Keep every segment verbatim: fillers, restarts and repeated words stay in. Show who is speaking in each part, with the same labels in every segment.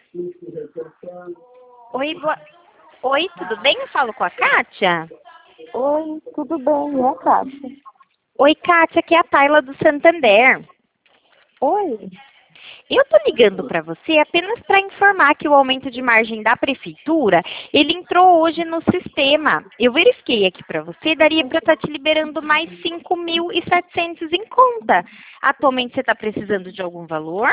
Speaker 1: Oi, boa... Oi, tudo bem? Eu falo com a Kátia?
Speaker 2: Oi, tudo bem? É a Kátia.
Speaker 1: Oi, Kátia, aqui é a Tayla do Santander.
Speaker 2: Oi?
Speaker 1: Eu tô ligando para você apenas para informar que o aumento de margem da prefeitura, ele entrou hoje no sistema. Eu verifiquei aqui para você, daria para estar te liberando mais cinco mil e setecentos em conta. Atualmente você está precisando de algum valor?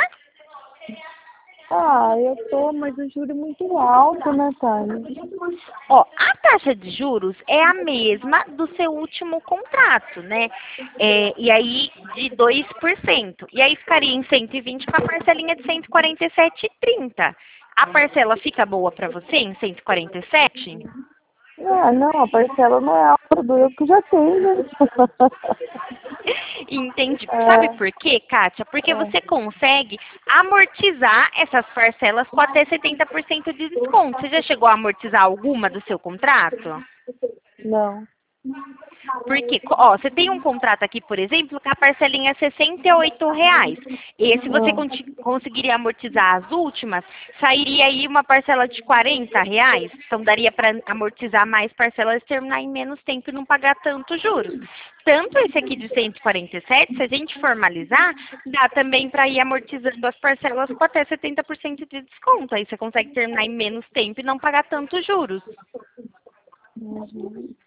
Speaker 2: Ah, eu tô, mas o juro é muito alto, né, Tânia?
Speaker 1: Ó, a taxa de juros é a mesma do seu último contrato, né? É, e aí, de dois por cento. E aí ficaria em cento e vinte com a parcelinha de cento e quarenta e sete e trinta. A parcela fica boa para você em cento e quarenta e sete?
Speaker 2: Ah, não, a parcela não é alta do eu que já tenho, né?
Speaker 1: Entendi. Sabe
Speaker 2: É,
Speaker 1: por quê, Kátia? Porque
Speaker 2: é,
Speaker 1: você consegue amortizar essas parcelas com até setenta por cento de desconto. Você já chegou a amortizar alguma do seu contrato?
Speaker 2: não.
Speaker 1: Porque, ó, você tem um contrato aqui, por exemplo, que a parcelinha é sessenta e oito reais. E se você
Speaker 2: Não.
Speaker 1: conti- conseguiria amortizar as últimas, sairia aí uma parcela de quarenta reais. Então daria para amortizar mais parcelas e terminar em menos tempo e não pagar tanto juros. Tanto esse aqui de cento e quarenta e sete, se a gente formalizar, dá também para ir amortizando as parcelas com até setenta por cento de desconto. Aí você consegue terminar em menos tempo e não pagar tanto juros.
Speaker 2: Uhum.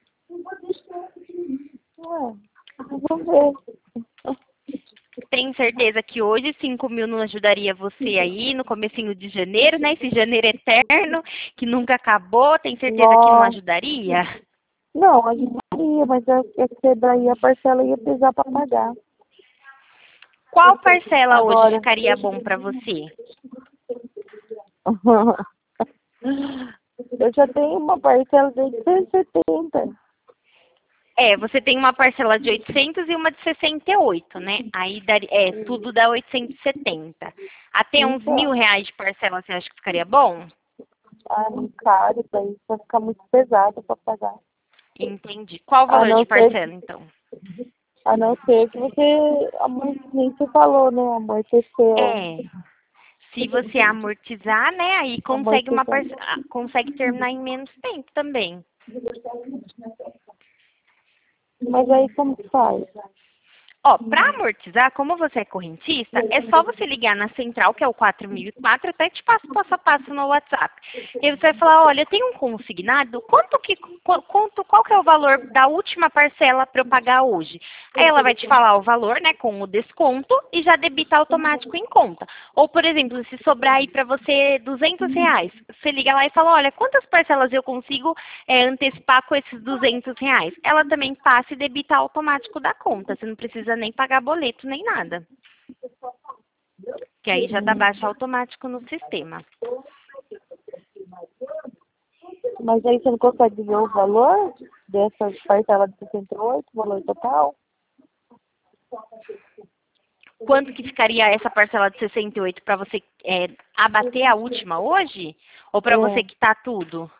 Speaker 2: É, vamos ver.
Speaker 1: Tem certeza que hoje cinco mil não ajudaria você aí no comecinho de janeiro, né? Esse janeiro eterno que nunca acabou. Tem certeza que não
Speaker 2: Nossa.
Speaker 1: ajudaria?
Speaker 2: Não, ajudaria, mas é é que daí a parcela ia precisar para pagar.
Speaker 1: Qual parcela hoje
Speaker 2: Agora.
Speaker 1: ficaria bom para você?
Speaker 2: Eu já tenho uma parcela de oitocentos e setenta.
Speaker 1: É, você tem uma parcela de oitocentos e uma de sessenta e oito, né? Aí daria, é, tudo dá oitocentos e setenta. Até uns mil
Speaker 2: Então,
Speaker 1: reais de parcela, você acha que ficaria bom?
Speaker 2: ah, muito caro, daí vai ficar muito pesado para pagar.
Speaker 1: Entendi. Qual o
Speaker 2: A
Speaker 1: valor de
Speaker 2: não ser,
Speaker 1: parcela, então?
Speaker 2: a não ser que você, amor, nem você falou, né? Amorteceu.
Speaker 1: É, se você amortizar, né, aí consegue uma
Speaker 2: Amorteceu.
Speaker 1: parce- ah, consegue terminar em menos tempo também.
Speaker 2: Mas aí como que faz?
Speaker 1: Ó, para amortizar, como você é correntista, é só você ligar na central, que é o quatro mil e quatro, até te passo passo a passo no WhatsApp. E aí você vai falar, olha, tem um consignado, quanto que, qu- quanto, qual que é o valor da última parcela para eu pagar hoje? Aí ela vai te falar o valor, né, com o desconto e já debita automático em conta. Ou, por exemplo, se sobrar aí para você duzentos reais, você liga lá e fala, olha, quantas parcelas eu consigo é, antecipar com esses duzentos reais? Ela também passa e debita automático da conta, você não precisa nem pagar boleto nem nada. Que aí já dá baixa automático no sistema.
Speaker 2: Mas aí você não consegue ver o valor dessa parcela de sessenta e oito, o valor total?
Speaker 1: Quanto que ficaria essa parcela de sessenta e oito para você é, abater a última hoje? Ou para você
Speaker 2: É.
Speaker 1: quitar tudo?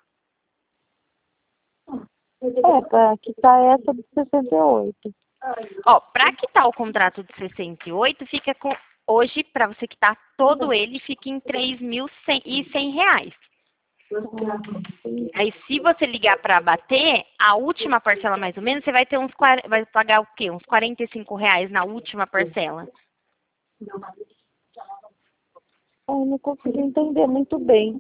Speaker 2: É, para quitar essa de sessenta e oito.
Speaker 1: Ó, para quitar o contrato de sessenta e oito, fica com, hoje, para você quitar todo ele, fica em três mil e cem reais. Aí, se você ligar para abater, a última parcela mais ou menos, você vai ter uns quar- vai pagar o quê? Uns quarenta e cinco reais na última parcela.
Speaker 2: Eu não consegui entender muito bem.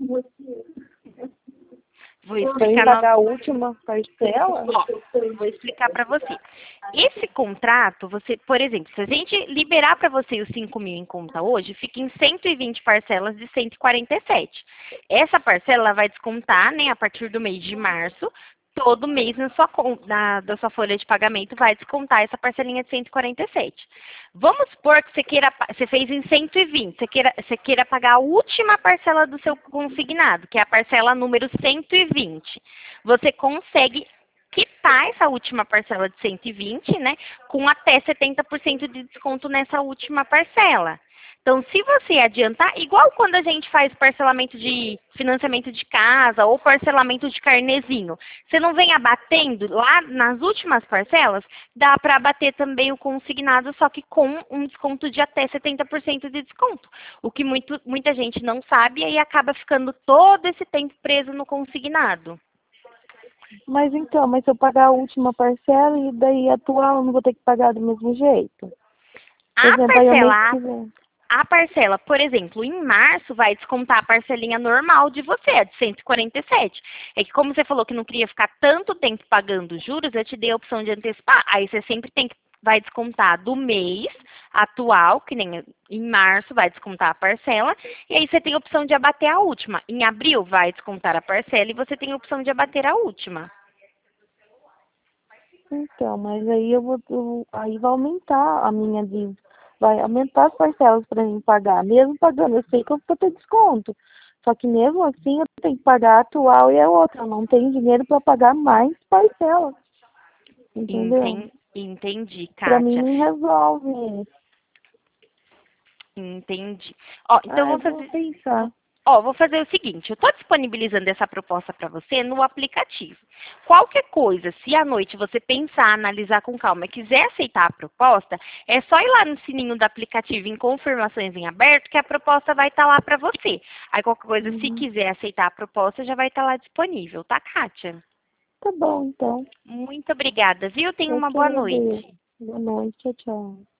Speaker 1: Vou
Speaker 2: Para mim
Speaker 1: explicar no...
Speaker 2: pagar a última parcela?
Speaker 1: Ó, vou explicar para você. Esse contrato, você, por exemplo, se a gente liberar para você os cinco mil em conta hoje, fica em cento e vinte parcelas de cento e quarenta e sete. Essa parcela vai descontar, né, a partir do mês de março, todo mês na sua, con- na, da sua folha de pagamento vai descontar essa parcelinha de cento e quarenta e sete. Vamos supor que você queira, pa- você fez em cento e vinte, você queira, você queira pagar a última parcela do seu consignado, que é a parcela número cento e vinte. Você consegue quitar essa última parcela de cento e vinte, né, com até setenta por cento de desconto nessa última parcela. Então, se você adiantar, igual quando a gente faz parcelamento de financiamento de casa ou parcelamento de carnezinho, você não vem abatendo lá nas últimas parcelas, dá para abater também o consignado, só que com um desconto de até setenta por cento de desconto. O que muito, muita gente não sabe e aí acaba ficando todo esse tempo preso no consignado.
Speaker 2: Mas então, mas se eu pagar a última parcela e daí a atual eu não vou ter que pagar do mesmo jeito? Por
Speaker 1: A
Speaker 2: exemplo, aí eu mês
Speaker 1: parcela,
Speaker 2: que vem.
Speaker 1: a parcela, por exemplo, em março vai descontar a parcelinha normal de você, a de cento e quarenta e sete. É que como você falou que não queria ficar tanto tempo pagando juros, eu te dei a opção de antecipar. Aí você sempre tem que vai descontar do mês atual, que nem em março vai descontar a parcela, e aí você tem a opção de abater a última. Em abril vai descontar a parcela e você tem a opção de abater a última.
Speaker 2: Então, mas aí eu vou, eu- aí vai aumentar a minha dívida. Vai aumentar as parcelas para mim pagar. Mesmo pagando, eu sei que eu vou ter desconto. Só que mesmo assim eu tenho que pagar a atual e a outra. Eu não tenho dinheiro para pagar mais parcelas. Entendeu?
Speaker 1: Enten- Entendi,
Speaker 2: Para mim
Speaker 1: Kátia.
Speaker 2: não resolve isso.
Speaker 1: Entendi. Ó, então eu
Speaker 2: Ah,
Speaker 1: vou
Speaker 2: eu vou
Speaker 1: fazer.
Speaker 2: pensar.
Speaker 1: Ó, vou fazer o seguinte, eu estou disponibilizando essa proposta para você no aplicativo. Qualquer coisa, se à noite você pensar, analisar com calma e quiser aceitar a proposta, é só ir lá no sininho do aplicativo em confirmações em aberto que a proposta vai estar lá para você. Aí qualquer coisa, se
Speaker 2: Uhum.
Speaker 1: quiser aceitar a proposta, já vai estar lá disponível, tá, Kátia?
Speaker 2: Tá bom, então.
Speaker 1: Muito obrigada, viu? Tenha
Speaker 2: Eu
Speaker 1: uma
Speaker 2: que
Speaker 1: boa
Speaker 2: agradeço.
Speaker 1: noite.
Speaker 2: Boa noite. Tchau, tchau.